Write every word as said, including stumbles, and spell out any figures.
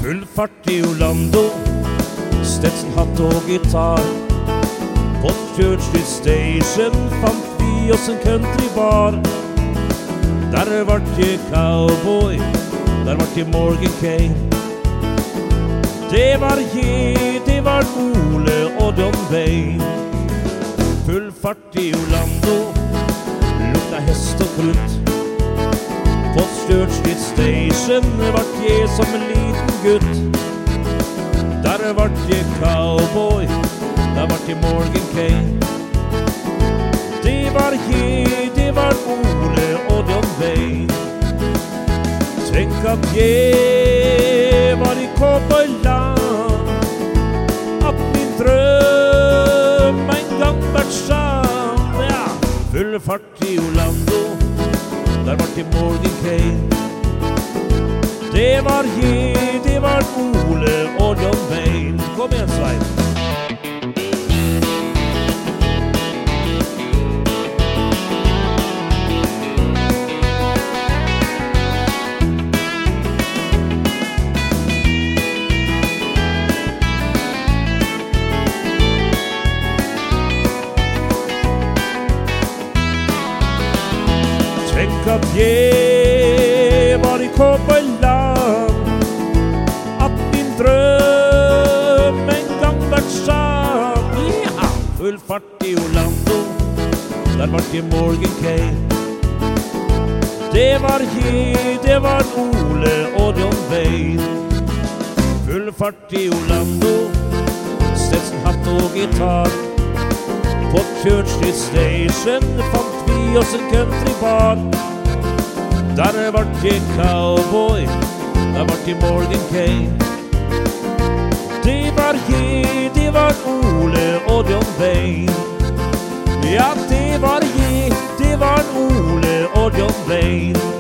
Full fart i Orlando, Stetson, hatt og gitar. På Church Street Station fant vi oss en countrybar. Der vart jeg cowboy, der vart jeg Morgan Kane. Det var jeg, det var Ole og John Wayne. Full fart i Orlando, lukta hest og krutt. På Church Street Station vart jeg som en liten gutt. Der vart jeg cowboy, der vart jeg Morgan Kane. Det var jeg, det var Ole og John Wayne. Tenk at jeg var i cowboyland, at min drøm en gang vært sann. Ja, full fart i Orlando, der var til Morgan Kane. Det var jeg, det var Ole og John Wayne. Kom igjen, Svein. Tenk at jeg var i cowboyland, at min drøm en gang vært sann. Ja, full fart i Orlando, der var til Morgan Kane. Det var jeg, det var Ole og John Wayne. Full fart i Orlando, Stetson, hatt og gitar. På Church Street Station fant vi oss en countrybar. Der vart jeg cowboy, der vart jeg Morgan Kane. Det var jeg, det var Ole og John Wayne. Ja, det var jeg, det var Ole og John Wayne.